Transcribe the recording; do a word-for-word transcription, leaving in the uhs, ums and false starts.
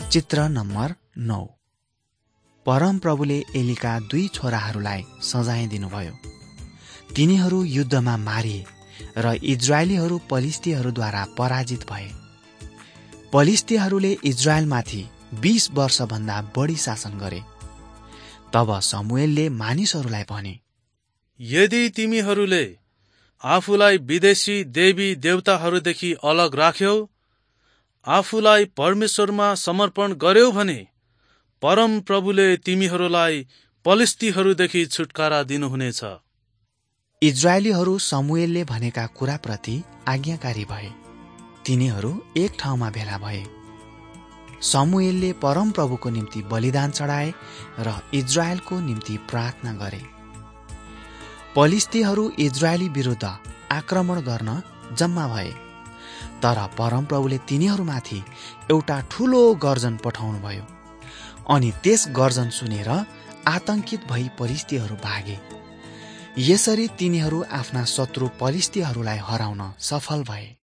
चित्र नम्बर नौ। परमप्रभुले एलीका दुई छोराहरूलाई सजाय दिनुभयो। तिनीहरू युद्धमा मारिए र इजरायलीहरू पलिस्तीहरूद्वारा पराजित भए। पलिस्तीहरूले इजरायलमाथि बीस वर्षभन्दा बढी शासन गरे। तब शमूएलले मानिसहरूलाई भने, यदि तिमीहरूले आफूलाई विदेशी देवी देवताहरूदेखि अलग राख्यौ, आफूलाई परमेश्वरमा समर्पण गर्यौ भने परम प्रभुले तिमीहरूलाई पलिस्तीहरूदेखि छुटकारा दिनुहुनेछ। इजरायलीहरू शमूएलले भनेका कुराप्रति आज्ञाकारी भए। तिनीहरू एक ठाउँमा भेला भए। शमूएलले परमप्रभुको निम्ति बलिदान चढाए र इजरायलको निम्ति प्रार्थना गरे। पलिस्तीहरू इजरायली विरुद्ध आक्रमण गर्न जम्मा भए, तर परमप्रभुले तिनीहरूमाथि एउटा ठूलो गर्जन पठाउनुभयो। अनि त्यस गर्जन सुनेर आतंकित भई पलिस्तीहरू भागे। यसरी तिनीहरू आफ्ना शत्रु पलिस्तीहरूलाई हराउन सफल भए।